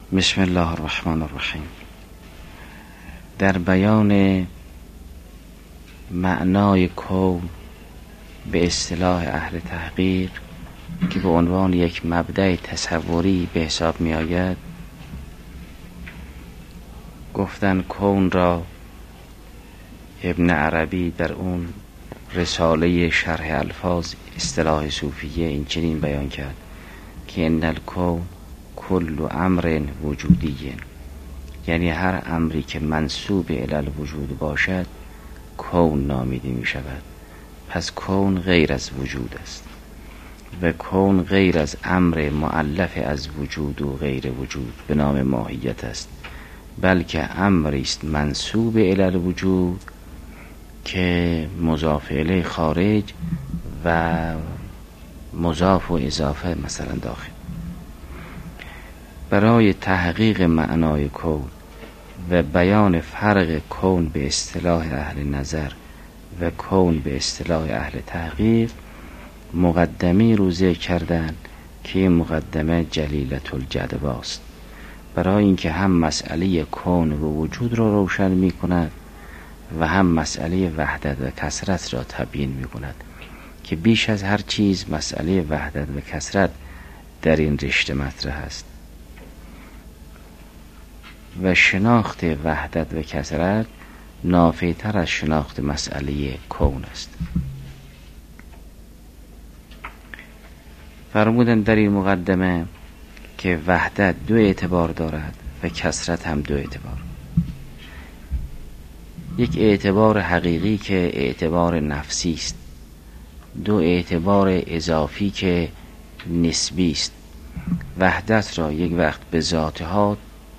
بسم الله الرحمن الرحیم. در بیان معنای کون به اصطلاح اهل تحقیق که به عنوان یک مبدأ تصوری به حساب می آید، گفتن کون را ابن عربی در اون رساله شرح الفاظ اصطلاح صوفیه این چنین بیان کرد که ان الکون کل امر وجودی، یعنی هر امری که منسوب الی الوجود باشد کون نامیده می شود. پس کون غیر از وجود است و کون غیر از امر مؤلف از وجود و غیر وجود به نام ماهیت است، بلکه امری است منسوب الی الوجود که مضاف الیه خارج و مضاف و اضافه مثلا داخل. برای تحقیق معنای کون و بیان فرق کون به اصطلاح اهل نظر و کون به اصطلاح اهل تحقیق مقدمه رو ذکر کردن که این مقدمه جلیلة الجدواست، برای اینکه هم مسئله کون و وجود را روشن می کند و هم مسئله وحدت و کثرت را تبیین می کند که بیش از هر چیز مسئله وحدت و کثرت در این رشته مطرح است و شناخت وحدت و کثرت نافع‌تر از شناخت مسئله کون است. فرمودن در این مقدمه که وحدت دو اعتبار دارد و کثرت هم دو اعتبار. یک اعتبار حقیقی که اعتبار نفسی است، دو اعتبار اضافی که نسبی است. وحدت را یک وقت به ذاتها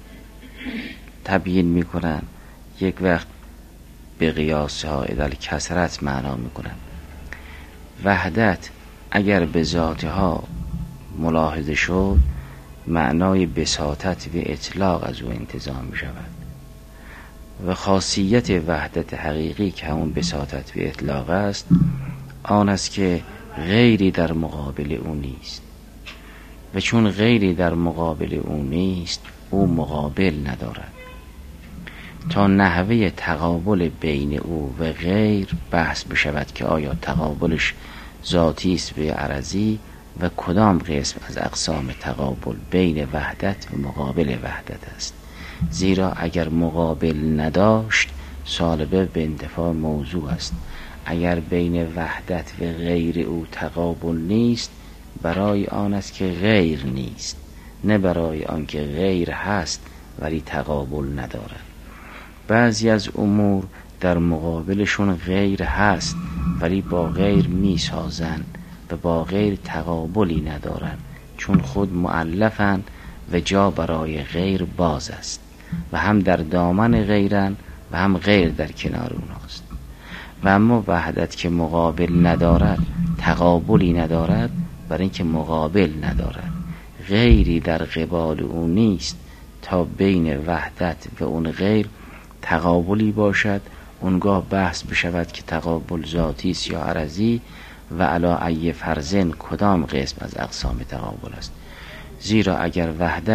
تبیین می کنند، یک وقت به قیاسها ادل کثرت معنا می کنند. وحدت اگر به ذاتها ملاحظه شد معنای بساطت و اطلاق از او انتزاع می شود و خاصیت وحدت حقیقی که همون بساطت و اطلاق است آن است که غیری در مقابل او نیست و چون غیری در مقابل او نیست او مقابل ندارد. تا نحوه تقابل بین او و غیر بحث بشود که آیا تقابلش ذاتی است و عرضی و کدام قسم از اقسام تقابل بین وحدت و مقابل وحدت است. زیرا اگر مقابل نداشت سالبه به انتفاع موضوع است. اگر بین وحدت و غیر او تقابل نیست برای آن است که غیر نیست، نه برای آن که غیر هست ولی تقابل ندارد. بعضی از امور در مقابلشون غیر هست ولی با غیر می سازن و با غیر تقابلی ندارن، چون خود مؤلفن و جا برای غیر باز است و هم در دامن غیرن و هم غیر در کنار اوناست. و اما وحدت که مقابل ندارد تقابلی ندارد برای اینکه مقابل ندارد، غیری در قبال اون نیست تا بین وحدت و اون غیر تقابلی باشد، اونگاه بحث بشود که تقابل ذاتی است یا عرضی و علی ای فرضن کدام قسم از اقسام تقابل است. زیرا اگر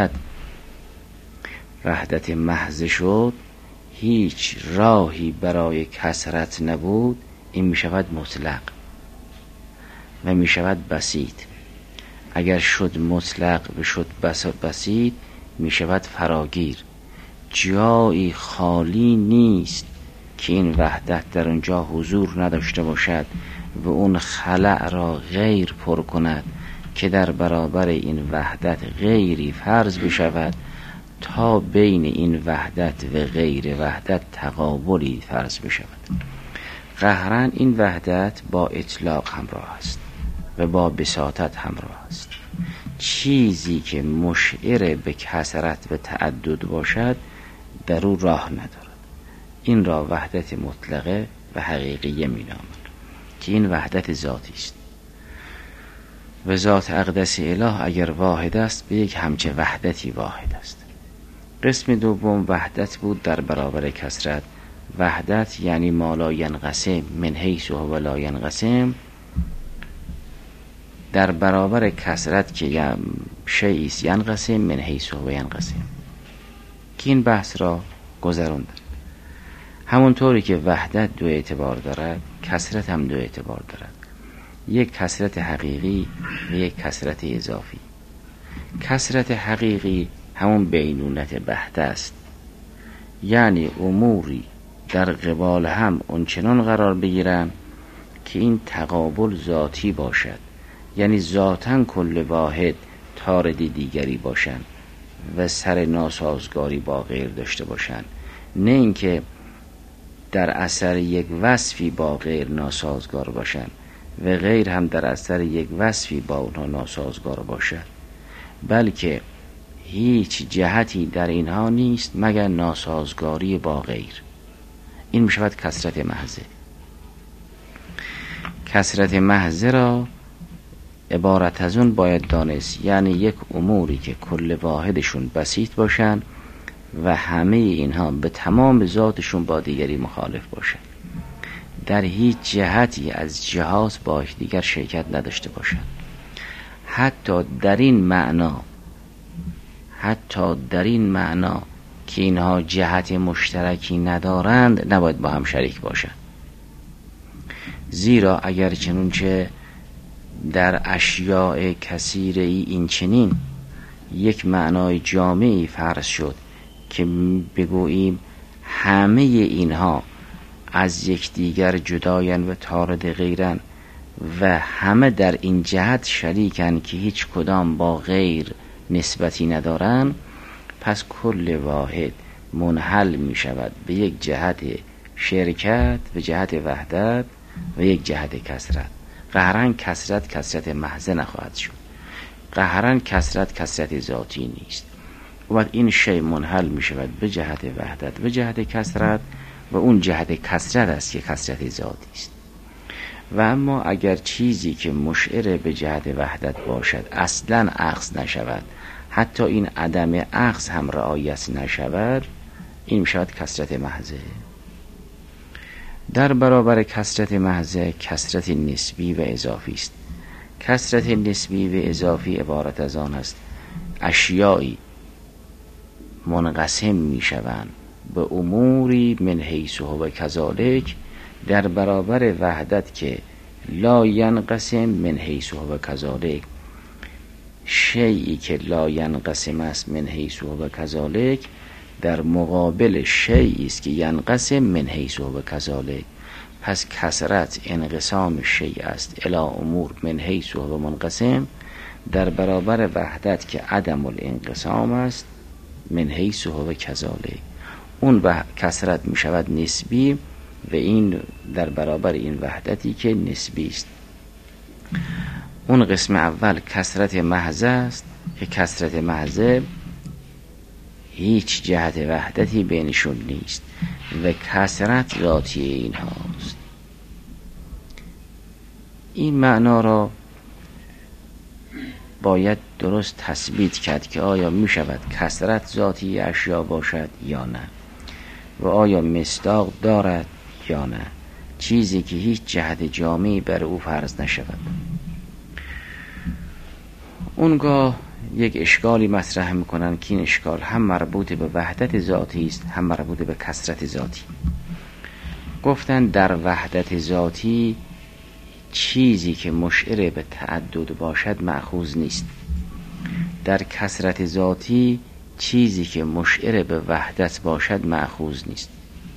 وحدت محض شد هیچ راهی برای کثرت نبود، این می شود مطلق و می شود بسیط. اگر شد مطلق و شد بسیط می شود فراگیر. جایی خالی نیست که این وحدت در اونجا حضور نداشته باشد و اون خلأ را غیر پر کند که در برابر این وحدت غیری فرض بشود تا بین این وحدت و غیر وحدت تقابلی فرض بشود. قهرن این وحدت با اطلاق همراه است و با بساطت همراه است. چیزی که مشعر به کثرت و تعدد باشد در او راه ندارد. این را وحدت مطلقه و حقیقیه می نامند که این وحدت ذاتی است و ذات اقدس اله اگر واحد است به یک همچه وحدتی واحد است. قسم دوم وحدت بود در برابر کثرت. وحدت یعنی ما لا ینقسم من حیث هو لا ینقسم، در برابر کثرت که شیء ینقسم من حیث هو ینقسم. که این بحث را گذروندن. همونطوری که وحدت دو اعتبار دارد، کثرت هم دو اعتبار دارد، یک کثرت حقیقی و یک کثرت اضافی. کثرت حقیقی همون بینونت بحته است، یعنی اموری در قبال هم اونچنان قرار بگیرن که این تقابل ذاتی باشد، یعنی ذاتاً کل واحد طارد دیگری باشن و سر ناسازگاری با غیر داشته باشن، نه اینکه در اثر یک وصفی با غیر ناسازگار باشن و غیر هم در اثر یک وصفی با اونها ناسازگار باشد، بلکه هیچ جهتی در اینها نیست مگر ناسازگاری با غیر. این میشود کثرت محضه. کثرت محضه را عبارت از اون باید دانست، یعنی یک اموری که کل واحدشون بسیط باشن و همه اینها به تمام ذاتشون با دیگری مخالف باشن، در هیچ جهتی از جهات با دیگر شرکت نداشته باشن. حتی در این معنا که اینها جهت مشترکی ندارند نباید با هم شریک باشن. زیرا اگر چنونچه در اشیاء کثیره این چنین یک معنای جامعی فرض شد که بگوییم همه اینها از یکدیگر جداین و طارد غیرن و همه در این جهت شریکن که هیچ کدام با غیر نسبتی ندارن، پس کل واحد منحل می شود به یک جهت شرکت، به جهت وحدت و یک جهت کثرت. قهرن کثرت محضه نخواهد شد، قهرن کثرت ذاتی نیست. و این شی منحل می شود به جهت وحدت و جهت کثرت و اون جهت کثرت است که کثرت ذاتی است. و اما اگر چیزی که مشعر به جهت وحدت باشد اصلا اخذ نشود، حتی این عدم اخذ هم رعایت نشود، این می شود کثرت محضه. در برابر کثرت محضه کثرت نسبی و اضافی است. کثرت نسبی و اضافی عبارت از آن است اشیایی منقسم می شوند به اموری من حیث و کذالک، در برابر وحدت که لا ینقسم من حیث و کذالک. شیئی که لا ینقسم است من حیث و کذالک در مقابل شیئی است که ینقسم من حیث و کذالک. پس کثرت انقسام شیء است الی امور من حیث و منقسم، در برابر وحدت که عدم الانقسام است من حیث و کذالک. اون کثرت می شود نسبی و این در برابر این وحدتی که نسبی است. اون قسم اول کثرت محضه است که کثرت محضه هیچ جهت وحدتی بینشون نیست و کثرت ذاتی این هاست. این معنا را باید درست تثبیت کرد که آیا می شود کثرت ذاتی اشیا باشد یا نه، و آیا مصداق دارد یا نه، چیزی که هیچ جهت جامعی بر او فرض نشود. اونگاه یک اشکالی مطرح میکنن که این اشکال هم مربوط به وحدت ذاتی است هم مربوط به کثرت ذاتی. گفتن در وحدت ذاتی چیزی که مشعر به تعدد باشد مأخوذ نیست، در کثرت ذاتی چیزی که مشعر به وحدت باشد مأخوذ نیست.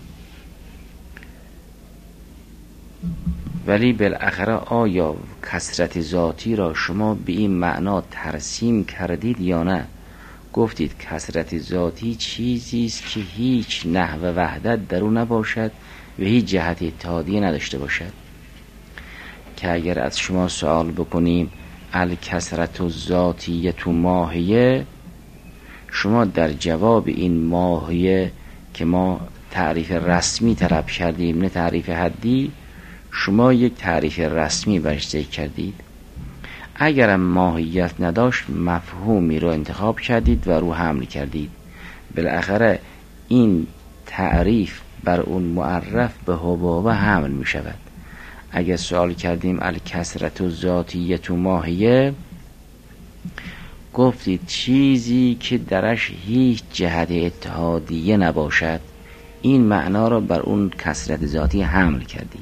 ولی بالاخره آیا کثرت ذاتی را شما به این معنا ترسیم کردید یا نه؟ گفتید کثرت ذاتی چیزی است که هیچ نحو وحدت در او نباشد و هیچ جهت اتحادیه نداشته باشد. که اگر از شما سوال بکنیم الکثرت الذاتیه ماهیه، شما در جواب این ماهیه که ما تعریف رسمی طلب کردیم نه تعریف حدی، شما یک تعریف رسمی برش ذکر کردید. اگرم ماهیت نداشت مفهومی رو انتخاب کردید و رو حمل کردید. بالاخره این تعریف بر اون معرف به حبابه حمل می شود. اگر سوال کردیم الکثرت الذاتیه ماهیه، گفتید چیزی که درش هیچ جهت اتحادیه نباشد، این معنا را بر اون کثرت ذاتی حمل کردید.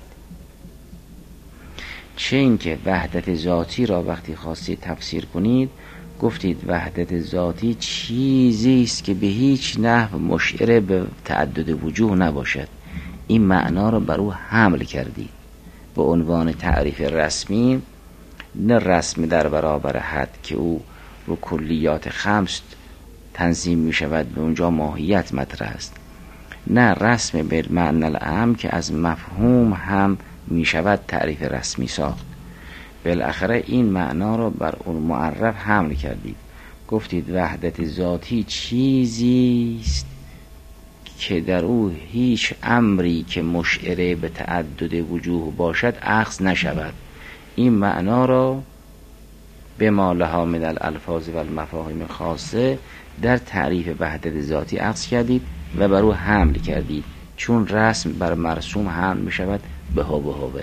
چه اینکه وحدت ذاتی را وقتی خواستید تفسیر کنید گفتید وحدت ذاتی چیزی است که به هیچ نحو مشعر به تعدد وجوه نباشد، این معنا را بر او حمل کردید. به عنوان تعریف رسمی، نه رسم در برابر حد که او رو کلیات خمس تنظیم می شود، به اونجا ماهیت مطرح است، نه رسم به معنی الاعم که از مفهوم هم می شود تعریف رسمی ساخت. بالاخره این معنا را بر اون معرف حمل کردید. گفتید وحدت ذاتی چیزی است که در او هیچ امری که مشعره به تعدد وجوه باشد اخذ نشود، این معنا را به ما لها من الالفاظ و المفاهیم خاصه در تعریف وحدت ذاتی اخذ کردید و بر او حمل کردید، چون رسم بر مرسوم حمل می شود به هوه.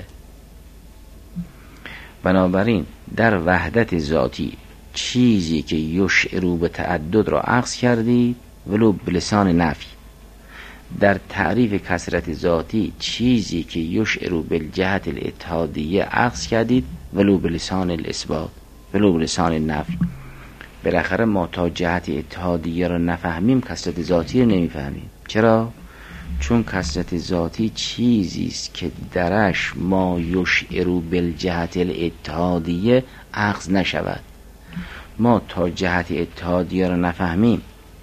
بنابراین در وحدت ذاتی چیزی که یشعر به تعدد را اخذ کردید ولو بلسان نفی، در تعریف کثرت ذاتی چیزی که یشعر بالجهت الاتحادیه اخذ کردید ولو بلسان الاثبات ولو بلسان نفی. بالاخره ما تا جهت اتحادیه را نفهمیم کثرت ذاتی را نمیفهمیم. چرا؟ چون کثرت ذاتی چیزی است که درش ما یشعر بالجهت الاتحادیه اخذ نشود. ما تا جهت اتحادیه را نفهمیم،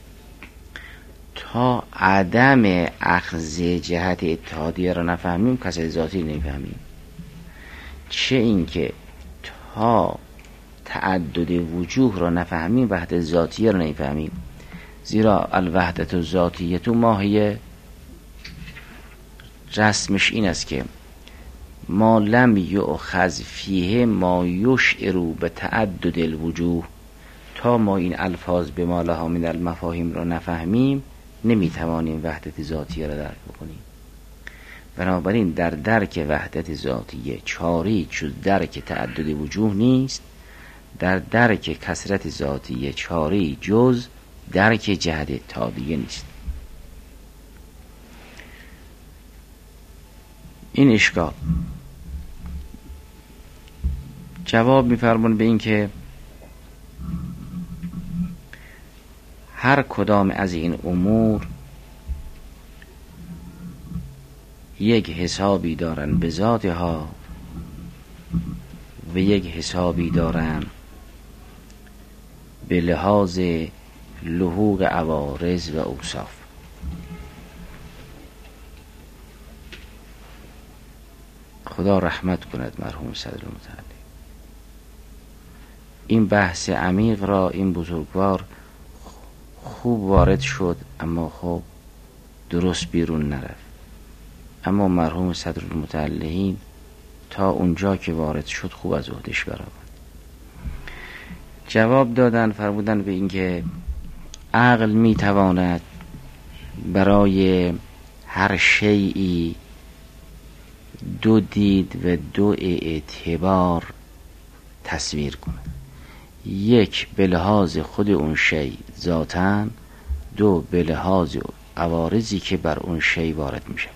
تا عدم اخذ جهت اتحادیه را نفهمیم کثرت ذاتی نمیفهمیم. چه اینکه تا تعدد وجوه را نفهمیم وحدت ذاتیه را نمیفهمیم. زیرا الوحدت الذاتیه تو ماهیه رسمش این است که ما لم یؤخذ فیه ما یشعر به تعدد الوجوه، تا ما این الفاظ به ما لها من المفاهیم را نفهمیم نمیتوانیم وحدت ذاتیه را درک بکنیم. بنابراین در درک وحدت ذاتیه چاری جز درک تعدد وجوه نیست، در درک کثرت ذاتیه چاری جز درک جهت اتحادیه نیست. این اشکال جواب می‌فرمون به این که هر کدام از این امور یک حسابی دارن به ذاتها و یک حسابی دارن به لحاظ لحوق عوارض و اوصاف. خدا رحمت کند مرحوم صدر متعلی. این بحث عمیق را این بزرگوار خوب وارد شد، اما خب درست بیرون نرفت. اما مرحوم صدر المتعلین تا اونجا که وارد شد خوب از عهده‌اش برآورد. جواب دادن، فرمودن به اینکه عقل میتواند برای هر شیئی دو دید و دو اعتبار تصویر کند. یک به لحاظ خود اون شی ذاتاً، دو به لحاظ عوارضی که بر اون شی وارد می شود.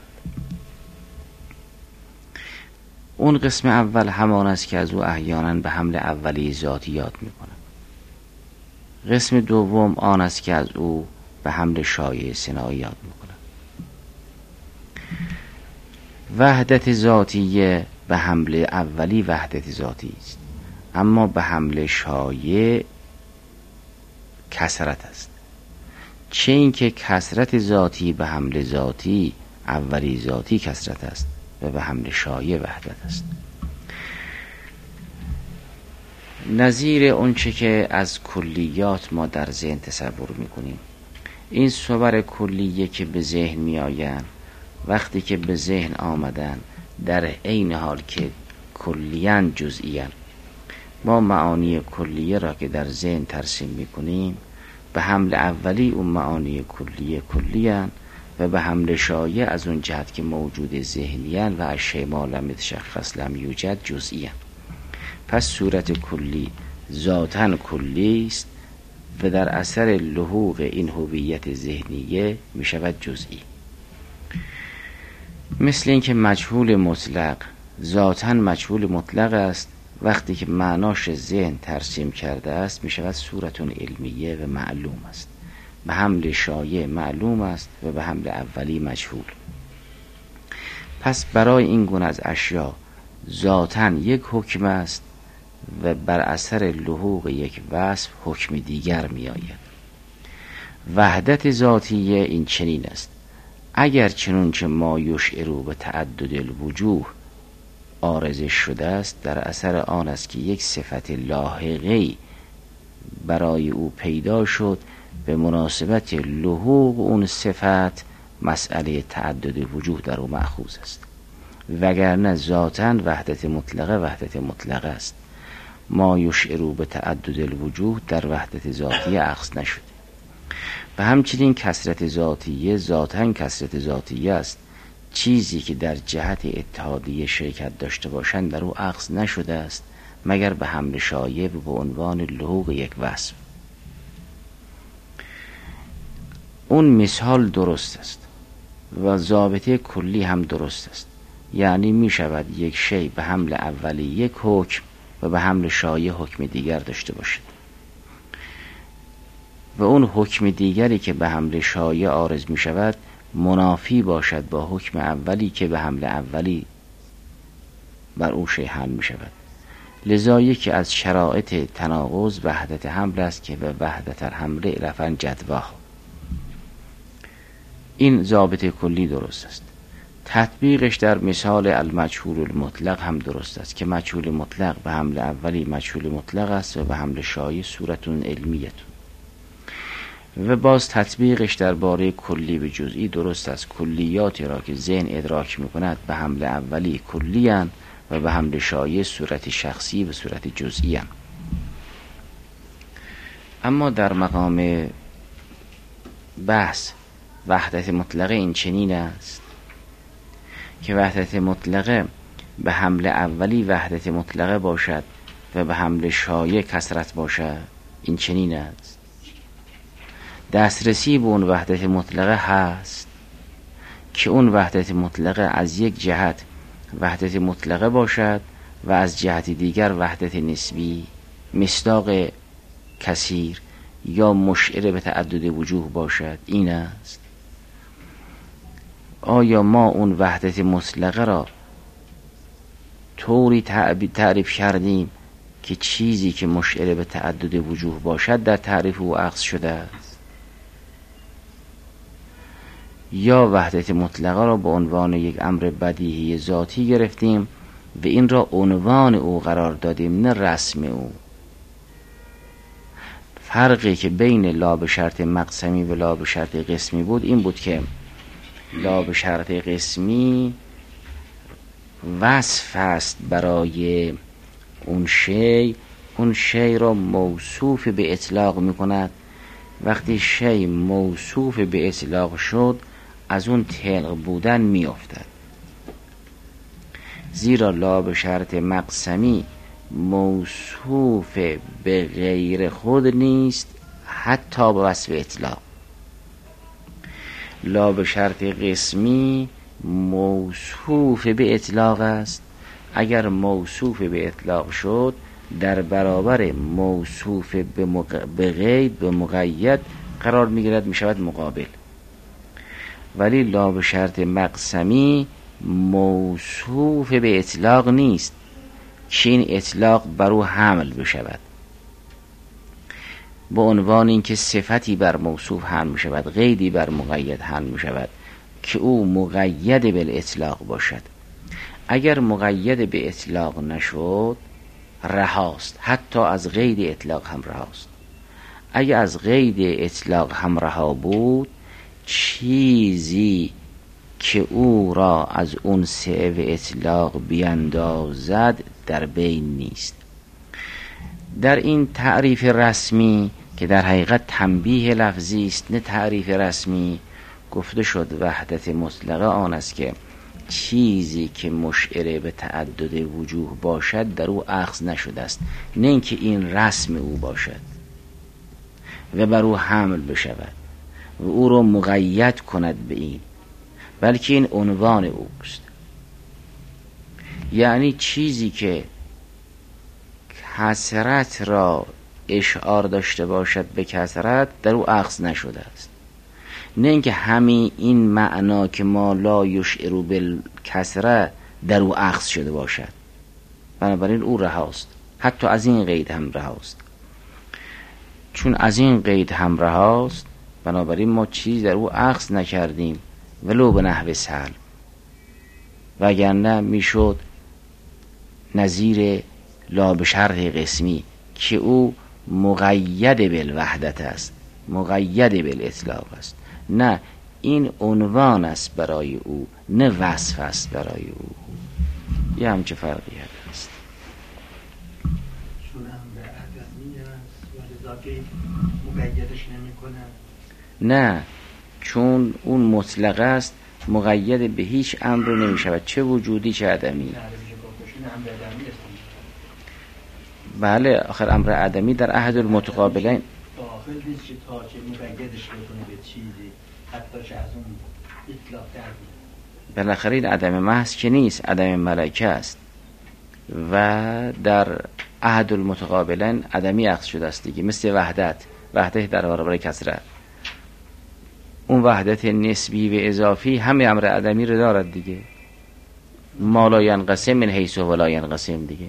اون قسم اول همان است که از او احیانا به حمل اولی ذاتی یاد می کنند. قسم دوم آن است که از او به حمل شایع صناعی یاد می کنند. وحدت ذاتیه به حمل اولی وحدت ذاتی است، اما به حمل شایع کثرت است. چه اینکه کثرت ذاتی به حمل ذاتی اولی ذاتی کثرت است و به حمل شایع وحدت است. نظیر اون چه که از کلیات ما در ذهن تصور میکنیم، این صور کلیه که به ذهن میآیند وقتی که به ذهن آمدن در عین حال که کلیاً جزئیاً، ما معانی کلیه را که در ذهن ترسیم میکنیم به حمل اولی اون معانی کلیه کلیاً و به حمل شایع از اون جهت که موجود ذهنیاً و از شیء ما لم یتشخص لم یوجد جزئیاً. پس صورت کلی ذاتاً کلی است و در اثر لحوق این هویت ذهنیه می شود جزئی. مثل اینکه مجهول مطلق ذاتاً مجهول مطلق است، وقتی که معناش ذهن ترسیم کرده است می شود صورتون علمیه و معلوم است. به حمل شایع معلوم است و به حمل اولی مجهول. پس برای این گونه از اشیاء ذاتاً یک حکم است و بر اثر لحوق یک وصف حکم دیگر می آید. وحدت ذاتیه این چنین است: اگر چنونچه ما یشعرو به تعدد الوجوه عارضش شده است، در اثر آن است که یک صفت لاحقه‌ای برای او پیدا شد، به مناسبت لحوق اون صفت مسئله تعدد وجوه در او مأخوذ است. وگرنه ذاتاً وحدت مطلقه است. ما یشعرو به تعدد الوجوه در وحدت ذاتیه اخذ نشده. و همچنین کثرت ذاتیه ذاتاً کثرت ذاتیه است. چیزی که در جهت اتحادیه شرکت داشته باشند در او اخذ نشده است مگر به حمل شایع و به عنوان لحوق یک وصف. اون مثال درست است و ضابطه کلی هم درست است. یعنی می شود یک شی به حمل اولی یک حکم و به حمل شایع حکم دیگر داشته باشد و اون حکم دیگری که به حمل شایع عارض می شود منافی باشد با حکم اولی که به حمل اولی بر او شی حمل می شود. لذا یکی از شرایط تناقض وحدت حمل است که به وحدت الحمل رفعن جدواه. این ضابطه کلی درست است. تطبیقش در مثال المجهول المطلق هم درست است که مجهول مطلق به حمل اولی مجهول مطلق است و به حمل شایع صورتون علمیتون. و باز تطبیقش در باره کلی به جزئی درست است. کلیاتی را که ذهن ادراک میکند به حمل اولی کلی اند و به حمل شایع صورت شخصی و صورت جزئی اند. اما در مقام بحث وحدت مطلقه این چنین است که وحدت مطلقه به حمل اولی وحدت مطلقه باشد و به حمل شایع کثرت باشد. این چنین است. دسترسی به اون وحدت مطلقه هست که اون وحدت مطلقه از یک جهت وحدت مطلقه باشد و از جهت دیگر وحدت نسبی مصداق کثیر یا مشعر به تعدد وجوه باشد. این است. آیا ما اون وحدت مطلقه را طوری تعریف کردیم که چیزی که مشعر به تعدد وجوه باشد در تعریف او اخذ شده است، یا وحدت مطلقه را به عنوان یک امر بدیهی ذاتی گرفتیم و این را عنوان او قرار دادیم نه رسم او؟ فرقی که بین لا به شرط مقسمی و لا به شرط قسمی بود این بود که لا به شرط قسمی وصف است برای اون شی را موصوف به اطلاق می کند. وقتی شی موصوف به اطلاق شد از اون طلق بودن می افتد. زیرا لا به شرط مقسمی موصوف به غیر خود نیست حتی به وصف اطلاق. لا به شرط قسمی موصوف به اطلاق است. اگر موصوف به اطلاق شد در برابر موصوف به قید به مقید قرار میگیرد، میشود مقابل. ولی لا به شرط مقسمی موصوف به اطلاق نیست که این اطلاق بر او حمل بشود به عنوان اینکه صفتی بر موصوف حمل می شود، قیدی بر مقید حمل می شود که او مقید به اطلاق باشد. اگر مقید به اطلاق نشد رهاست، حتی از قید اطلاق هم رهاست. اگر از قید اطلاق هم رها بود چیزی که او را از اون سعو اطلاق بیندازد در بین نیست. در این تعریف رسمی که در حقیقت تنبیه لفظی است نه تعریف رسمی، گفته شد وحدت مطلقه آن است که چیزی که مشعر به تعدد وجوه باشد در او اخذ نشده است، نه اینکه این رسم او باشد. و بر او حمل بشود و او را مقید کند به این، بلکه این عنوان اوست. یعنی چیزی که کثرت را اشعار داشته باشد به کثرت در او اخذ نشده است، نه اینکه همین این معنا که ما لا یشعر بالکثرت در او اخذ شده باشد، بنابراین او رهاست. حتی از این قید هم رهاست. چون از این قید هم رهاست، بنابراین ما چیز در او اخذ نکردیم ولو به نحو سلب، وگرنه میشد نظیر لا به شرط قسمی که او مقید بالوحدت است، مقید بالاطلاق است. نه، این عنوان است برای او، نه وصف است برای او. یه همچه فرقی هست. چون امر عدمی است و لذا که مقیدش نمی کنن. نه، چون اون مطلق است، مقید به هیچ امر نمی شود، چه وجودی چه عدمی. بله، آخر امر عدمی در احد المتقابلین داخل نیست که تا چه مقیدش بکنه به چیزی، حتی چه از اون اطلاق کردی. بالاخره این عدم محض که نیست، عدم ملکه است و در احد المتقابلین عدمی اخذ شده است دیگه، مثل وحدت در برابر کثرت. اون وحدت نسبی و اضافی همه امر عدمی رو دارد دیگه، ما لا ینقسم من حیث و لا ینقسم دیگه.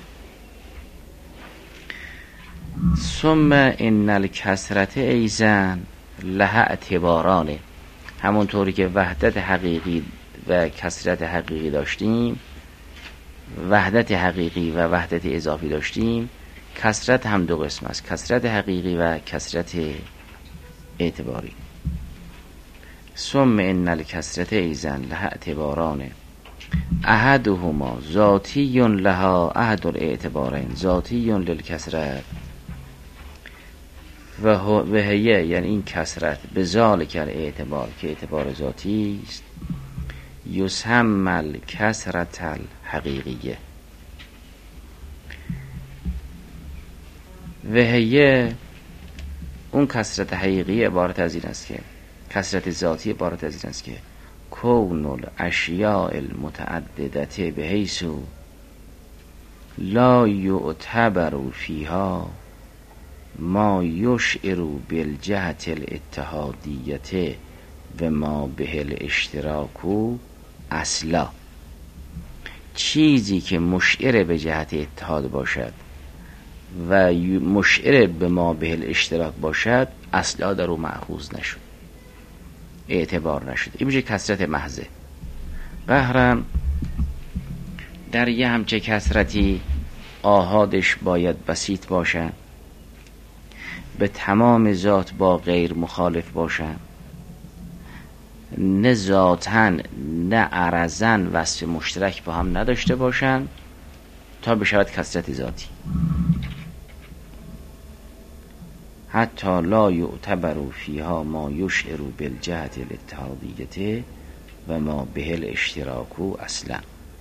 ثم ان الکثرت ایزن لها اعتبارانه، همونطوری که وحدت حقیقی و کثرت حقیقی داشتیم، وحدت حقیقی و وحدت اضافی داشتیم، کثرت هم دو قسم است، کثرت حقیقی و کثرت اعتباری. ثم ان الکثرت ایزن لها اعتبارانه احدهما ذاتی لها احد الاعتبارین ذاتی للکثرت و هیه، یعنی این کثرت به ذالک الاعتبار که اعتبار ذاتی است، یسمى الکثرت الحقیقیه. و هیه، اون کثرت حقیقی عبارت از این است که کثرت ذاتی عبارت از این است که کون الاشیاء المتعددت بحیث لا یعتبر فیها ما یشعر بالجهت الاتحادیت و ما به الاشتراک اصلا. چیزی که مشعر به جهت اتحاد باشد و مشعر به ما به الاشتراک باشد، اصلا در او مأخوذ نشد، اعتبار نشد. این میشه کثرت محضه. قهرم در یه همچه کثرتی آحادش باید بسیط باشن، به تمام ذات با غیر مخالف باشن، نه ذاتن نه عرضن وصف مشترک با هم نداشته باشن تا بشود کثرت ذاتی. حتی لا یعتبر فیها ما یشعر بالجهت الاتحادیت و ما به الاشتراک اصلا.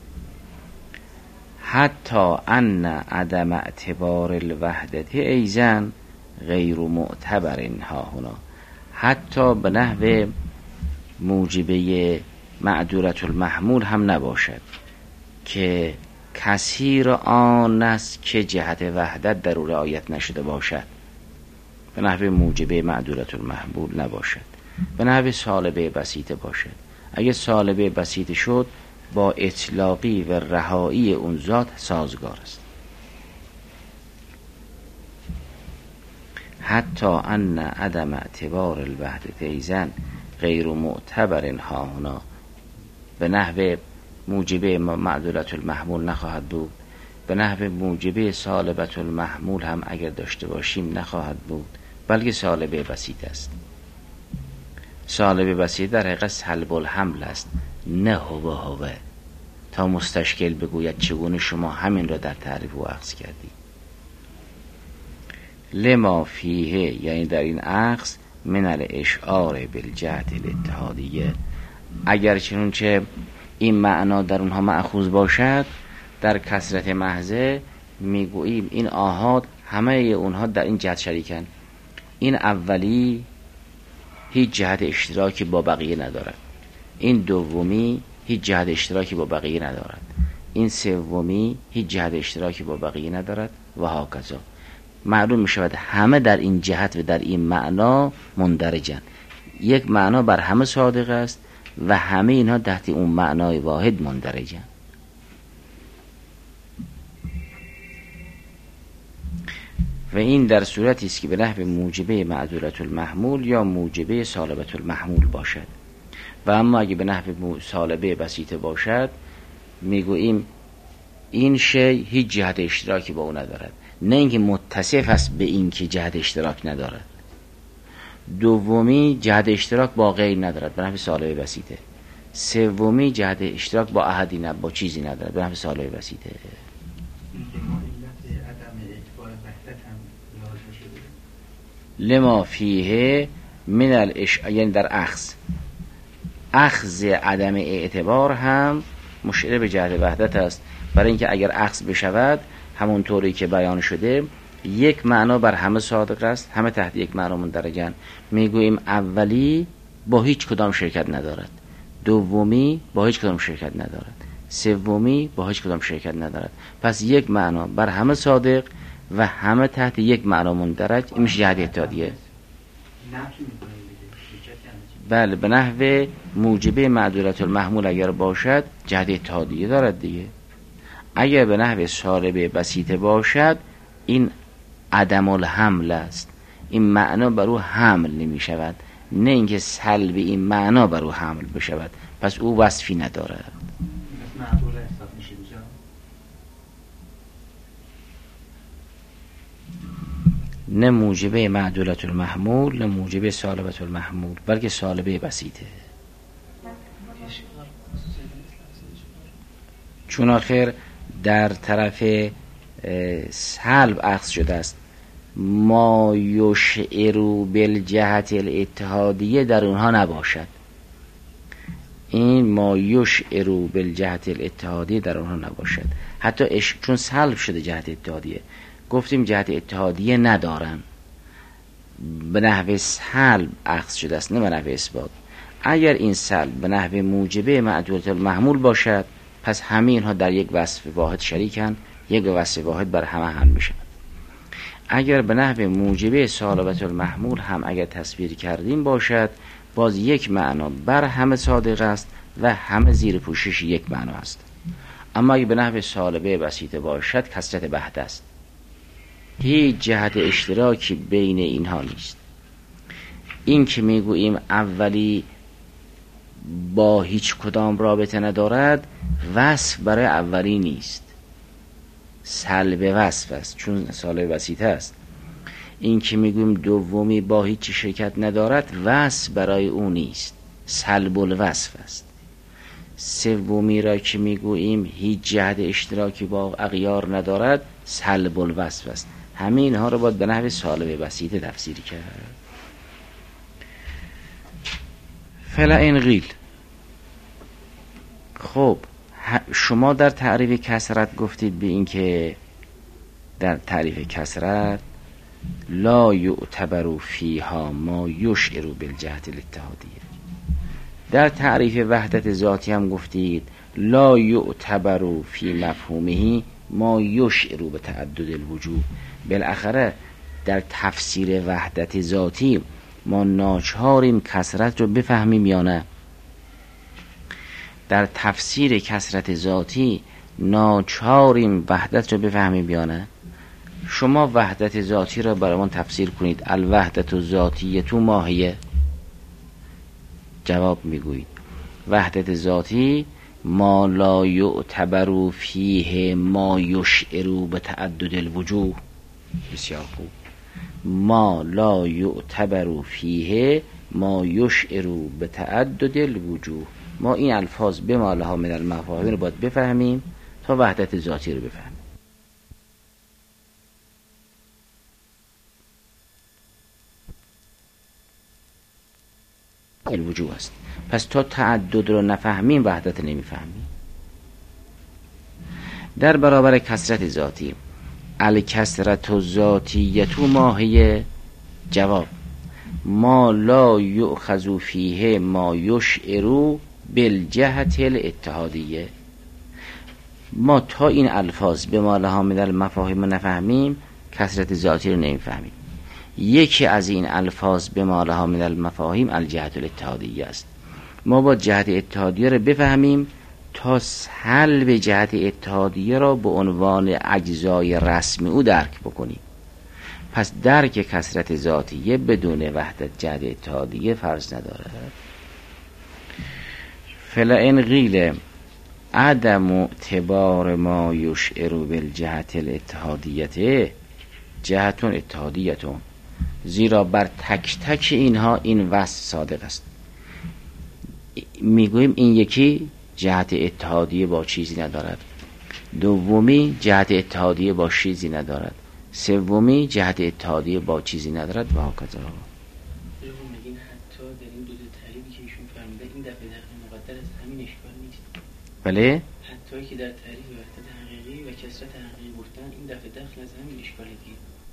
حتی ان عدم اعتبار الوحدت ایزن غیر معتبر ها هنا، حتی به نحو موجبه معدولت المحمول هم نباشد که کثیر آن است که جهت وحدت در او رعایت نشده باشد، به نحو موجبه معدولت المحمول نباشد، به نحو سالبه بسیطه باشد. اگه سالبه بسیطه شد با اطلاقی و رهایی اون ذات سازگار است. حتی ان عدم اعتبار الوحدت ایزن غیر معتبر ها هنا، به نحو موجبه معدولت المحمول نخواهد بود، به نحو موجبه سالبت المحمول هم اگر داشته باشیم نخواهد بود، بلکه سالبه بسیط است. سالبه بسیط در حقیقت سلب الحمل است، نه هوه تا مستشکل بگوید چگونه شما همین را در تعریف و اخذ کردید. لما فیه، یعنی در این اخذ من الاشعار بالجهت الاتحادیه، اگر چنانچه این معنا در اونها مأخوذ باشد، در کثرت محضه میگوییم این آحاد همه اونها در این جهت شریکن، این اولی هیچ جهت اشتراکی با بقیه ندارد، این دومی هیچ جهت اشتراکی با بقیه ندارد، این سومی هیچ جهت اشتراکی با بقیه ندارد و هاکذا. معلوم می شود همه در این جهت و در این معنا مندرجند. یک معنا بر همه صادق است و همه اینها تحت اون معنای واحد مندرجند. و این در صورتی است که به نحو موجبه معدولة المحمول یا موجبه سالبة المحمول باشد. و اما اگه به نحو سالبه بسیطه باشد میگوییم این شی هیچ جهت اشتراکی با او ندارد، نه اینکه متصف است به این که جهت اشتراک ندارد. دومی جهت اشتراک با غیر ندارد به نحو سالبه بسیطه. سومی جهت اشتراک با احدی نه با چیزی ندارد به نحو سالبه بسیطه. لما فیه من یعنی در اخذ عدم اعتبار هم مشعر به جهت وحدت است، برای اینکه اگر اخذ بشود همون طوری که بیان شده یک معنا بر همه صادق است، همه تحت یک معنا مندرجند. میگوییم اولی با هیچ کدام شرکت ندارد، دومی با هیچ کدام شرکت ندارد، سومی با هیچ کدام شرکت ندارد. پس یک معنا بر همه صادق و همه تحت یک معنا مندرج، این میشه جهت اتحادیه. بله، به نحو موجبه معدولة المحمول اگر باشد جهت اتحادیه دارد دیگه. اگر به نحو سالبه بسیطه باشد این عدم الحمل است، این معنا بر او حمل نمی شود، نه اینکه سلب این معنا بر او حمل بشود، پس او وصفی ندارد. نه موجبه معدولة المحمول نه موجبه سالبة المحمول، بلکه سالبه بسیطه. چون آخر در طرف سلب اخذ شده است، ما یشعر بالجهت الاتحادیه در اونها نباشد. این ما یشعر بالجهت الاتحادیه در اونها نباشد، حتی چون سلب شده جهت اتحادیه، گفتیم جهت اتحادیه ندارن، به نحو سلب اخذ شده است نه به نحو اثبات. اگر این سلب به نحو موجبه معدولة المحمول باشد پس همه اینها در یک وصف واحد شریکن، یک وصف واحد بر همه حمل میشن. اگر به نحو موجبه سالبة المحمول هم اگر تصویر کردیم باشد باز یک معنا بر همه صادق است و همه زیر پوشش یک معنا است. اما اگر به نحو سالبه بسیطه باشد کثرت بحث است، هیچ جهت اشتراکی بین اینها نیست. این که میگوییم اولی با هیچ کدام رابطه ندارد وصف برای اولی نیست، سلب وصف است چون سالبه بسیطه است. این که میگوییم دومی با هیچ شرکت ندارد وصف برای او نیست، سلب الوصف است. سومی را که میگوییم هیچ جهت اشتراکی با اغیار ندارد سلب الوصف است. همه اینها رو باید به نحو سالبه بسیطه تفسیر کرد. فلئن قیل، خب شما در تعریف کثرت گفتید به این که در تعریف کثرت لا یعتبر فیها ما یشعر بالجهت الاتحادیه. در تعریف وحدت ذاتی هم گفتید لا یعتبر فی مفهومه ما یشعر به تعدد الوجوه. بالاخره در تفسیر وحدت ذاتی ما ناچاریم کثرت رو بفهمیم یا نه؟ در تفسیر کثرت ذاتی ناچاریم وحدت رو بفهمیم یا نه؟ شما وحدت ذاتی را برامون تفسیر کنید. الوحدت الذاتیه ماهیه؟ جواب میگویید وحدت ذاتی ما لا یعتبر فیه ما یشعر به تعدد الوجوه. بسیار خوب، ما لا یعتبر فیه ما یشعر به تعدد الوجوه. ما این الفاظ به ما لها من المفاهیم رو باید بفهمیم تا وحدت ذاتی رو بفهمیم. الوجوه است. پس تا تعدد رو نفهمیم وحدت نمیفهمیم. در برابر کثرت ذاتی الکثرت الذاتیه ماهیه، جواب: ما لا یؤخذ فیه ما یشعر بالجهت الاتحادیه. ما تا این الفاظ به ما لها من المفاهیم نفهمیم، کثرت ذاتی رو نمیفهمیم. یکی از این الفاظ به ما لها من المفاهیم الجهت الاتحادیه است. ما با جهت اتحادیه رو بفهمیم تا سلب جهت اتحادیه را به عنوان اجزای رسمی او درک بکنیم. پس درک کثرت ذاتیه بدون وحدت جهت اتحادیه فرض ندارد. فلئن قیل عدم اعتبار ما یشعر بالجهت الاتحادیه جهت اتحادیه، زیرا بر تک تک اینها این وصف صادق است. میگوییم این یکی جهت اتحادیه با چیزی ندارد، دومی جهت اتحادیه با چیزی ندارد، سومی جهت اتحادیه با چیزی ندارد و هکذا. میگین حتی در این دو تعریفی که ایشون فرموده این دفعه داخل مقدر است، همین اشکال نیست. بله؟ حتی که در تعریف وحدت حقیقی و کثرت حقیقی گفتن این دفعه داخل از همین اشکال دیگه.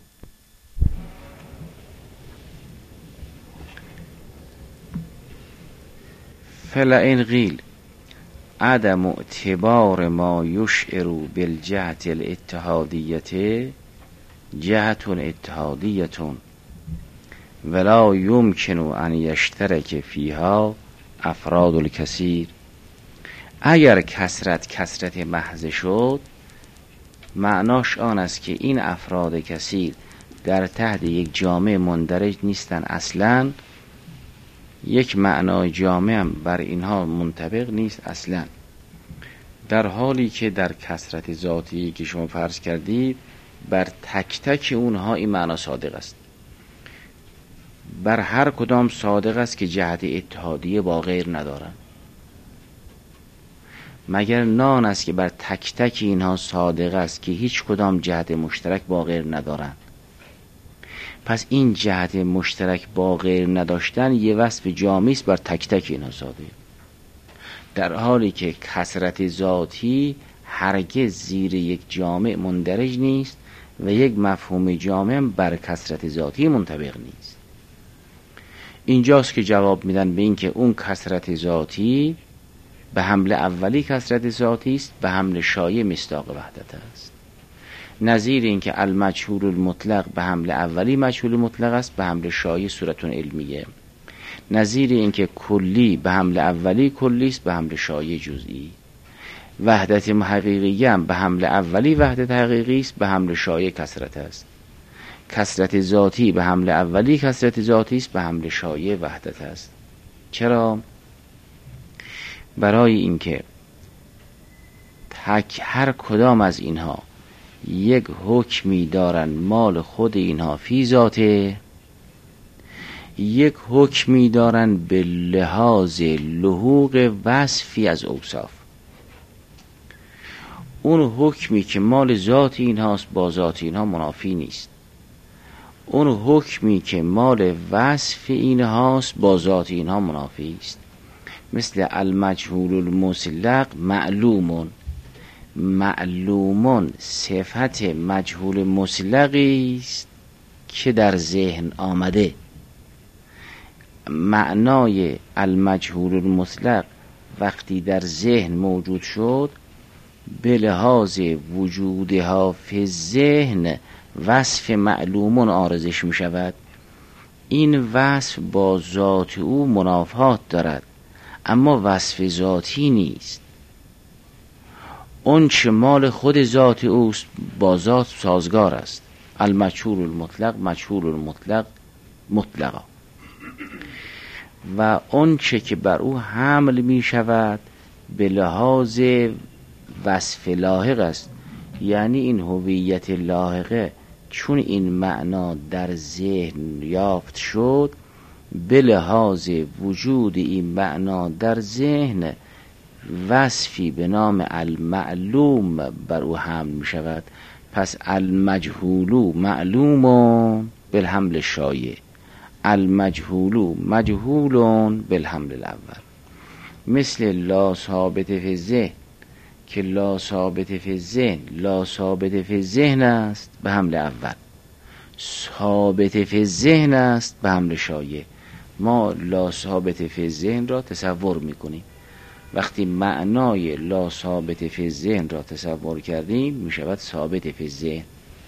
فلئن قیل عدم اعتبار ما یشعر بالجهت الاتحادیه جهت اتحادیه ولا یمکن ان یشترک فیها افراد الکثیر. اگر کثرت محض شد، معناش آن است که این افراد کثیر در تحت یک جامعه مندرج نیستن، اصلا یک معنای جامع هم بر اینها منطبق نیست اصلا، در حالی که در کثرت ذاتی که شما فرض کردید بر تک تک اونها این معنا صادق است. بر هر کدام صادق است که جهت اتحادیه با غیر ندارن، مگر نان است که بر تک تک اینها صادق است که هیچ کدام جهت مشترک با غیر ندارن. پس این جهت مشترک با غیر نداشتن یه وصف جامعی است بر تک تک اینها صادق، در حالی که کثرت ذاتی هرگز زیر یک جامع مندرج نیست و یک مفهوم جامع بر کثرت ذاتی منطبق نیست. اینجاست که جواب میدن به این که اون کثرت ذاتی به حمل اولی کثرت ذاتی است، به حمل شایع مصداق وحدت است. نظیر این که المجهول المطلق به حمل اولی مجهول مطلق است، به حمل شایع صورت علمیه. نظیر این که کلی به حمل اولی کلی است، به حمل شایع جزئی. وحدت حقیقی هم به حمل اولی وحدت حقیقی است، به حمل شایع کثرت است. کثرت ذاتی به حمل اولی کثرت ذاتی است، به حمل شایع وحدت است. چرا؟ برای اینکه هر کدام از اینها یک حکمی دارن مال خود اینها فی ذاته، یک حکمی دارن به لحاظ لحوق وصفی از اوصاف. اون حکمی که مال ذات اینهاست با ذات اینها منافی نیست، اون حکمی که مال وصف اینهاست با ذات اینها منافی است. مثل المجهول المطلق معلومون صفت مجهول مطلقی است که در ذهن آمده. معنای المجهول المطلق وقتی در ذهن موجود شد، به لحاظ وجودها فی ذهن وصف معلومون عارضش می شود. این وصف با ذات او منافات دارد، اما وصف ذاتی نیست. اون چه مال خود ذات اوست با ذات سازگار است. المجهول المطلق مجهول المطلق مطلقا، و اون چه که بر او حمل می شود به لحاظ وصف لاحق است. یعنی این هویت لاحقه چون این معنا در ذهن یافت شد، به لحاظ وجود این معنا در ذهن وصفی به نام المعلوم بر او حمل می شود. پس المجهول معلوم بالحمل شایع، المجهول مجهول بالحمل الاول. مثل لا ثابت فی ذهن که لا ثابت فی ذهن لا ثابت فی ذهن است به حمل اول، ثابت فی ذهن است به حمل شایع. ما لا ثابت فی ذهن را تصور میکنیم. وقتی معنای لا ثابت فی ذهن را تصور کردیم میشود ثابت فی ذهن.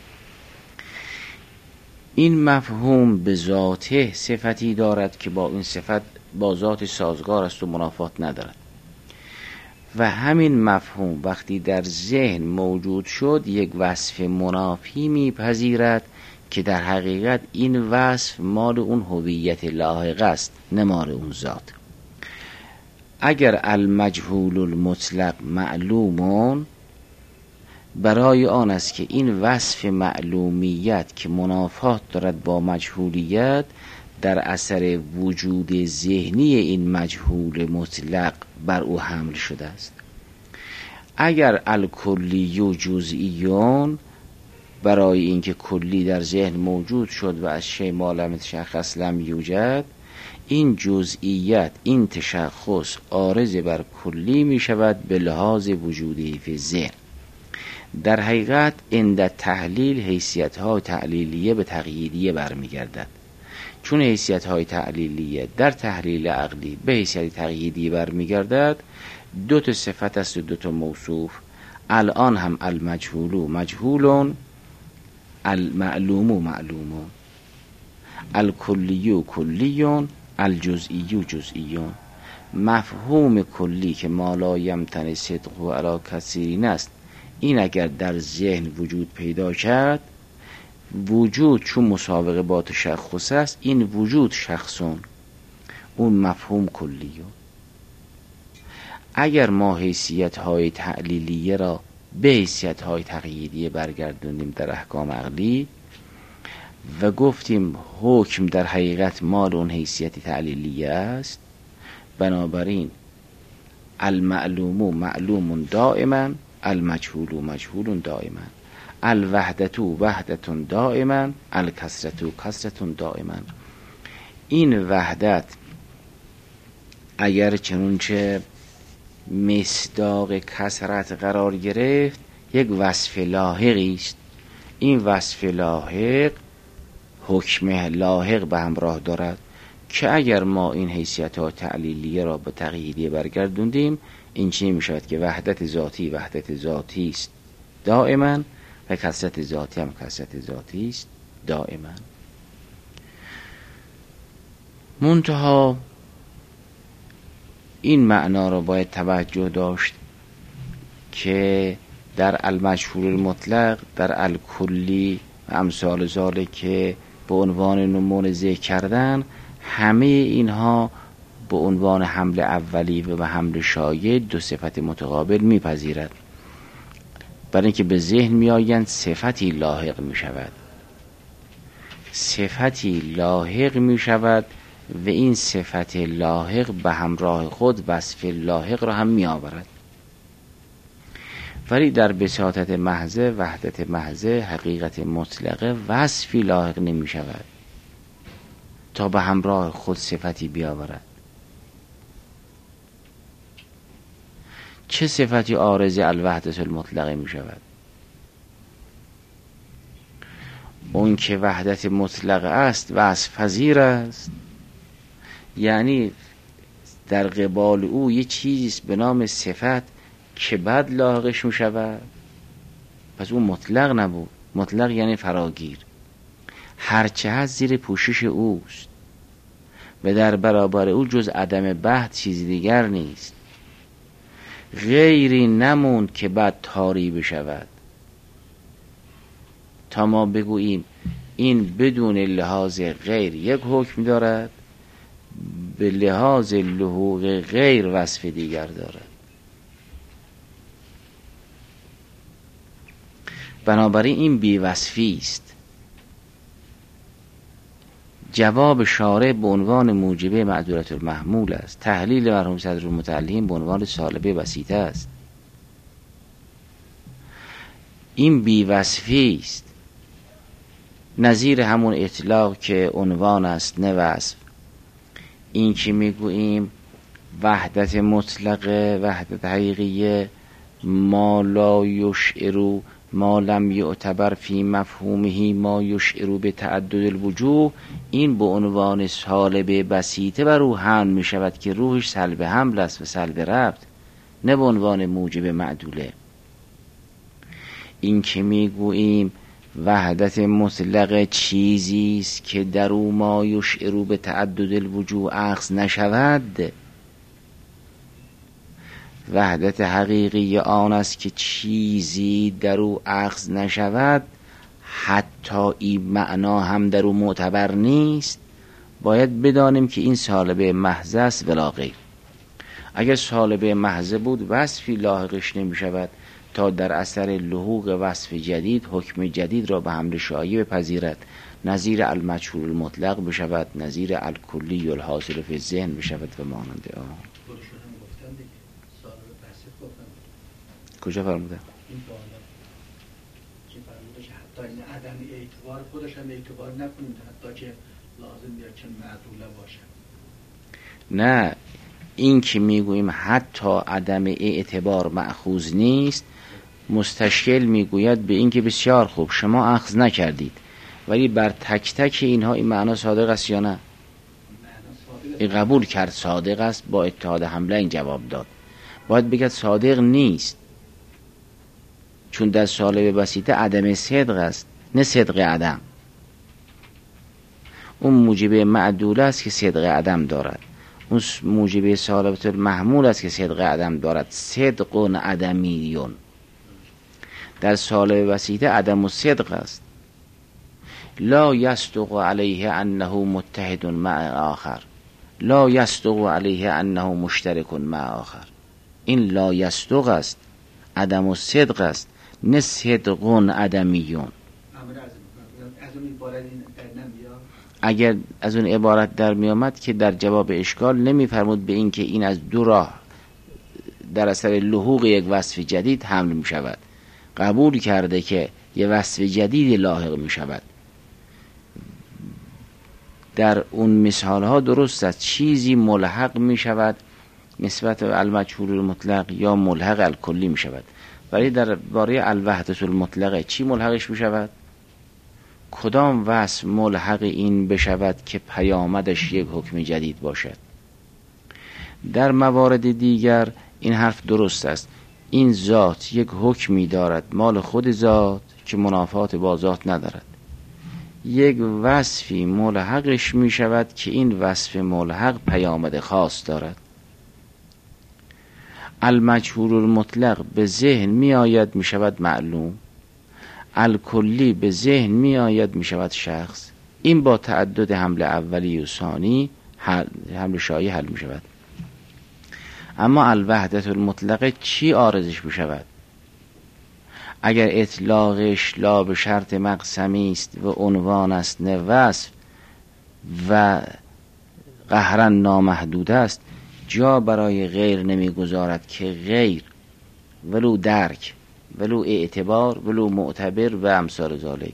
این مفهوم به ذاته صفتی دارد که با این صفت با ذات سازگار است و منافات ندارد. و همین مفهوم وقتی در ذهن موجود شد یک وصف منافی میپذیرد که در حقیقت این وصف مال اون هویت لاحق است، نه مال اون ذات. اگر المجهول المطلق معلومون، برای آن است که این وصف معلومیت که منافات دارد با مجهولیت در اثر وجود ذهنی این مجهول مطلق بر او حمل شده است. اگر الکلی و جزئیون، برای اینکه کلی در ذهن موجود شد و از شیء ما لم یتشخص لم یوجد، این جزئیت، این تشخص عارض بر کلی می شود به لحاظ وجودی فی ذهن. در حقیقت عند تحلیل حیثیت‌های تعلیلیه به تقییدیه برمیگردد. چون حیثیت‌های تعلیلیه در تحلیل عقلی به حیثیت تقییدیه برمیگردد، دو تا صفت است و دو تا موصوف. الان هم المجهول مجهولون، المعلوم معلومون، الکلی کلیون، الجزئی جزئیون. مفهوم کلی که ما لا یمتنع صدقه علی کثیرین است، این اگر در ذهن وجود پیدا کرد، وجود چون مسابقه با تشخص است، این وجود شخصون، اون مفهوم کلیون. اگر ما حیثیت‌های تعلیلیه را به حیثیت‌های تقییدیه برگردونیم در احکام عقلی و گفتیم حکم در حقیقت مال اون حیثیت تعلیلیه است، بنابراین المعلوم معلوم دائما، المجهول مجهول دائما، الوحدت وحدت دائما، الکثرت کثرت دائما. این وحدت اگر چنونچه مصداق کثرت قرار گرفت، یک وصف لاحقی است. این وصف لاحق حکم لاحق به همراه دارد که اگر ما این حیثیت‌ها تعلیلیه را به تقییدیه برگردوندیم، این چی می شود که وحدت ذاتی وحدت ذاتی است دائما و کثرت ذاتی هم کثرت ذاتی است دائما. منتها این معنا را باید توجه داشت که در المجهول المطلق، در الکلی و امثال ذالک که به عنوان نمونه ذکر کردن، همه اینها به عنوان حمل اولی و به حمل شایع دو صفت متقابل میپذیرد. برای اینکه به ذهن میآیند صفتی لاحق می شود، صفتی لاحق می شود و این صفت لاحق به همراه خود وصف لاحق را هم می آورد. ولی در بساطت محضه، وحدت محضه، حقیقت مطلقه، وصفی لاحق نمی شود تا به همراه خود صفتی بیاورد. چه صفتی عارض الوحدت المطلقه می شود؟ اون که وحدت مطلقه است وصف پذیر است، یعنی در قبال او یه چیزی به نام صفت که بعد لاحقش می شود، پس اون مطلق نبود. مطلق یعنی فراگیر، هرچه هست زیر پوشش اوست و در برابر او جز عدم بحث چیزی دیگر نیست. غیری نموند که بعد تاری بشود تا ما بگوییم این بدون لحاظ غیر یک حکم دارد، به لحاظ لحوق غیر وصف دیگر دارد. بنابراین این بی‌وصفی است. جواب شارع به عنوان موجبه معذورت المحمول است. تحلیل مرحوم صدر المتعلیم به عنوان سالبه وسیطه است. این بی‌وصفی است، نظیر همون اطلاق که عنوان است نه وصف. این که میگوییم وحدت مطلقه، وحدت حقیقیه، ما لا یشعرو ما لم یعتبر فی مفهومه ما یشعر به تعدد الوجوه، این به عنوان سالبه بسیطه بر او حمل می شود که روحش سلب حمل است و سلب ربط، نه به عنوان موجب معدوله. این که می گوییم وحدت مطلق چیزی است که در او ما یشعر به تعدد الوجوه اخذ نشود، وحدت حقیقی آن است که چیزی در او اخذ نشود، حتی این معنا هم در او معتبر نیست. باید بدانیم که این سالبه محض است ولا غیر. اگر سالبه محض بود وصفی لاحقش نمی شود تا در اثر لحوق وصف جدید حکم جدید را به حمل شایع بپذیرد، نظیر المجهول المطلق بشود، نظیر الکلی الحاصل فی الذهن بشود و مانند آن. کجا فرمودن؟ این بالا که فرموده که حتی این عدم اعتبار خودش هم اعتبار نکنید، حتی که لازم بیاد چه معدوله باشه. نه، این که میگوییم حتی عدم اعتبار مأخوذ نیست، مستشکل میگوید به این که بسیار خوب شما اخذ نکردید، ولی بر تک تک اینها این معنا صادق است یا نه؟ این قبول کرد صادق است، با اتحاد حمله این جواب داد. باید بگید صادق نیست، چون در سالبه بسیطه عدم صدق است، نه صدق عدم. اون موجب معدول است که صدق عدم دارد، اون موجب سالبه المحمول است که صدق عدم دارد. صدق و عدمیون. در سالبه بسیطه عدم و صدق است. لا یصدق علیه انه متحد مع آخر، لا یصدق علیه انه مشترک مع آخر. این لا یصدق است، عدم و صدق است، نه صدق و عدمیون. اگر از اون عبارت در می آمد که در جواب اشکال نمی فرمود به این که این از دو راه در اثر لحوق یک وصف جدید حمل می شود. قبول کرده که یک وصف جدید لاحق می شود. در اون مثال ها درست است، چیزی ملحق می شود نسبت المجهول المطلق یا ملحق الکلی می شود، ولی در باره الوحدت المطلقه چی ملحقش می شود؟ کدام وصف ملحق این بشود که پیامدش یک حکم جدید باشد؟ در موارد دیگر این حرف درست است، این ذات یک حکمی دارد مال خود ذات که منافات با ذات ندارد، یک وصفی ملحقش می شود که این وصف ملحق پیامد خاص دارد. المجهول المطلق به ذهن می آید می شود معلوم، الکلی به ذهن می آید می شود شخص. این با تعدد حمل اولی و ثانی حمل شایع حل می شود. اما الوحدت المطلقه چی عارضش می شود؟ اگر اطلاقش لا به شرط مقسمی است و عنوان است نه وصف و قهرا نامحدود است، جا برای غیر نمیگذارد که غیر ولو درک ولو اعتبار ولو معتبر و امثال ذالک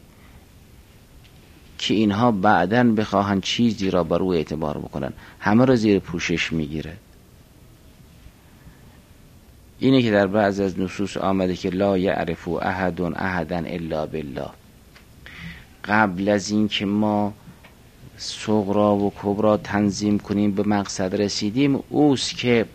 که اینها بعداً بخواهند چیزی را بر او اعتبار بکنن، همه را زیر پوشش میگیره. اینه که در بعض از نصوص آمده که لا یعرف احد احدا الا بالله. قبل از این که ما صغرا و کبرا تنظیم کنیم به مقصد رسیدیم، اوست که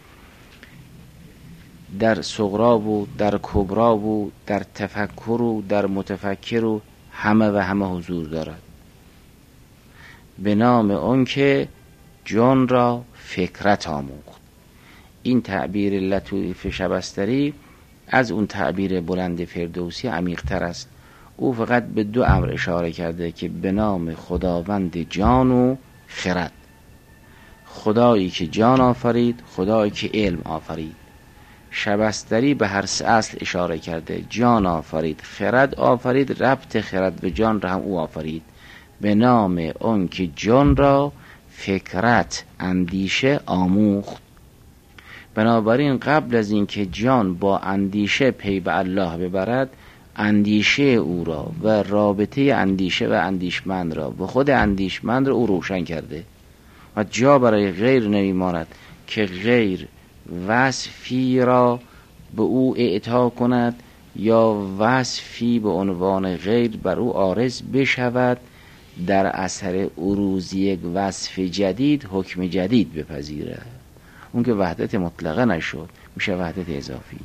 در صغرا و در کبرا و در تفکر و در متفکر و همه حضور دارد. به نام اون که جان را فکرت آموخت. این تعبیر لطیف شبستری از اون تعبیر بلند فردوسی عمیق تر است. او فقط به دو امر اشاره کرده که به نام خداوند جان و خرد. خدایی که جان آفرید، خدایی که علم آفرید. شبستری به هر سه اصل اشاره کرده، جان آفرید، خرد آفرید، ربط خرد به جان را هم او آفرید. به نام اون که جان را فکرت اندیشه آموخت. بنابراین قبل از این که جان با اندیشه پی به الله ببرد، اندیشه او را و رابطه اندیشه و اندیشمند را و خود اندیشمند را او روشن کرده و جا برای غیر نمیماند که غیر وصفی را به او اعطا کند یا وصفی به عنوان غیر بر او عارض بشود، در اثر عروض یک وصف جدید حکم جدید بپذیره. اون که وحدت مطلقه نشد، میشه وحدت اضافی.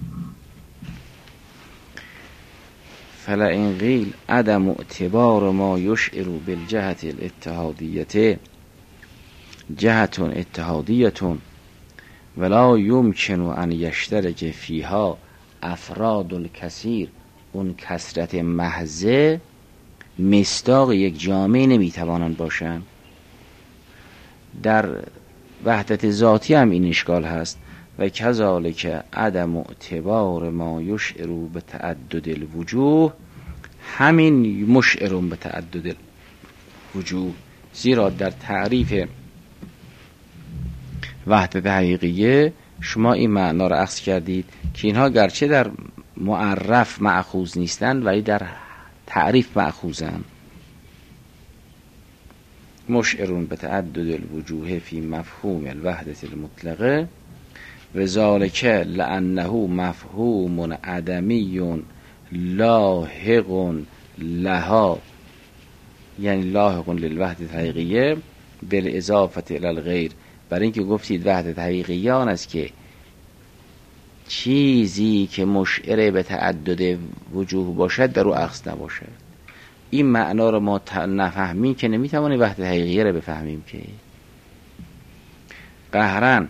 فلئن قیل عدم اعتبار ما یشعر بالجهت الاتحادیه جهت اتحادیه ولا یمکن ان یشترک فیها افراد الکثیر، اون کثرت محضه مصداق یک جامعه نمیتوانند باشند. در وحدت ذاتی هم این اشکال هست. و کذالک عدم اعتبار ما یشعر به تعدد الوجوه، همین مشعر به تعدد الوجوه، زیرا در تعریف وحدت حقیقیه شما این معنا را اخذ کردید که اینها گرچه در معرف مأخوذ نیستند ولی در تعریف مأخوذند. مشعر به تعدد الوجوه فی مفهوم الوحدت المطلقه و ذالک لانه مفهوم عدمی لاحق لها، یعنی لاحق للوحدت حقیقیه بالاضافه الی الغیر. برای اینکه گفتید وحدت حقیقیه آن است که چیزی که مشعر به تعدد وجوه باشد در او اخذ نباشد. این معنا رو ما نفهمیم که نمیتوانیم وحدت حقیقیه رو بفهمیم. که قهرن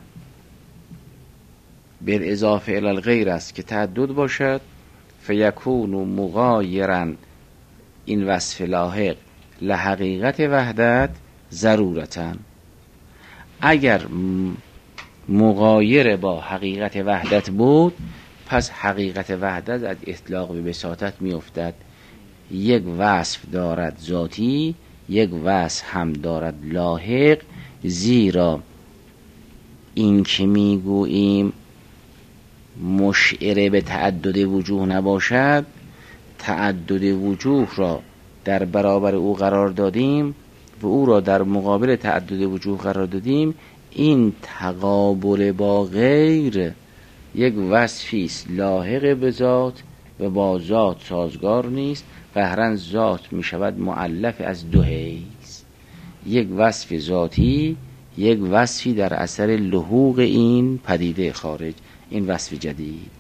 بالاضافه الی الغیر است که تعدد باشد، فیکون مغایرا این وصف لاحق لحقیقت وحدت ضرورتاً. اگر مغایر با حقیقت وحدت بود پس حقیقت وحدت از اطلاق به بساطت می افتد. یک وصف دارد ذاتی، یک وصف هم دارد لاحق، زیرا این که می گوییم مشعر به تعدد وجوه نباشد، تعدد وجوه را در برابر او قرار دادیم و او را در مقابل تعدد وجوه قرار دادیم. این تقابل با غیر یک وصفی است لاحق به ذات و با ذات سازگار نیست. قهرن ذات می شود مؤلف از دو حیث، یک وصف ذاتی، یک وصفی در اثر لحوق این پدیده خارج، این وصف جدید.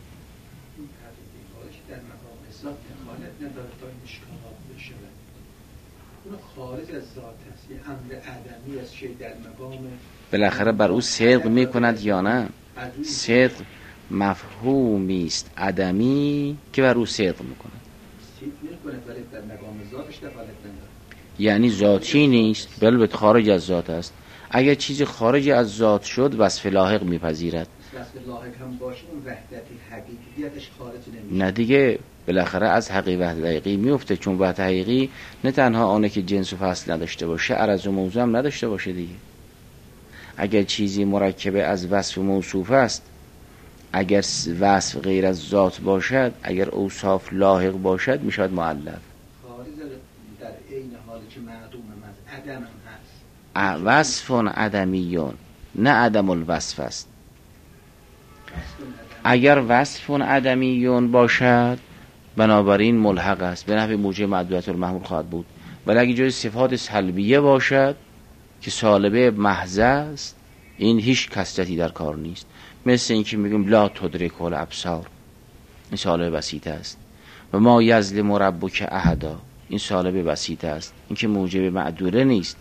خارج از ذات است، یه امر عدمی است که در مقام بالاخره بر او صدق می کند یا نه؟ صدق مفهومی است عدمی که بر او صدق می کند، ولی در مقام ذاتش دخالت نداره. یعنی ذاتی نیست بلکه خارج از ذات است. اگر چیزی خارج از ذات شد وصف لاحق میپذیرد. وصف لاحق هم باشه اون وحدت حقیقیتش خارج نمیشه. نه دیگه، بالاخره از وحدت حقیقی میفته، چون وحدت حقیقی نه تنها آنه که جنس و فصل نداشته باشه، عرض و موضوع هم نداشته باشه دیگه. اگر چیزی مرکب از وصف و موصوف است، اگر وصف غیر از ذات باشد، اگر اوصاف لاحق باشد میشود مؤلف. خارج در عین حالی که معدوم از عدم هم هست. وصف عدمیون نه عدم الوصف است. اگر وصف عدمیون باشد بنابراین ملحق است، به نحو موجب معدودیت المحمول خواهد بود. ولی اگر جای صفات سلبیه باشد که سالبه محض است، این هیچ کثرتی در کار نیست. مثل این که میگیم لا تدرک الابصار، این سالبه بسیطه است. و ما یظلم ربک احدا، این سالبه بسیطه است، این که موجب معدوره نیست.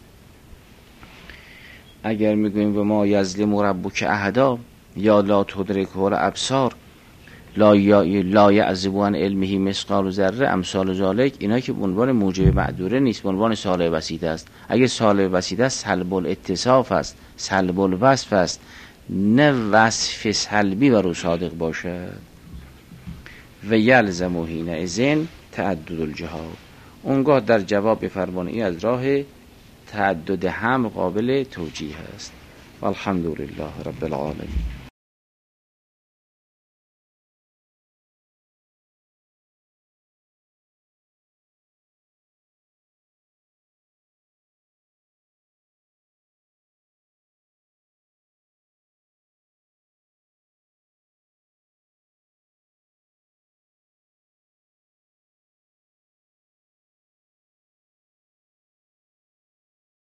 اگر میگویم و ما یظلم ربک احدا یا لا تدرک الابصار لا یعزب عن علمه مثقال ذره امثال ذالک، اینا که عنوان موجب معدوره نیست، عنوان سالبه بسیطه است. اگه سالبه بسیطه است سلب الاتصاف است، سلب الوصف است، نه وصف سلبی بر او صادق باشد. و یلزم حینئذ تعدد الجهات، اونگاه در جواب بفرمایید این از راه تعدد هم قابل توجیه است. والحمدلله رب العالمین.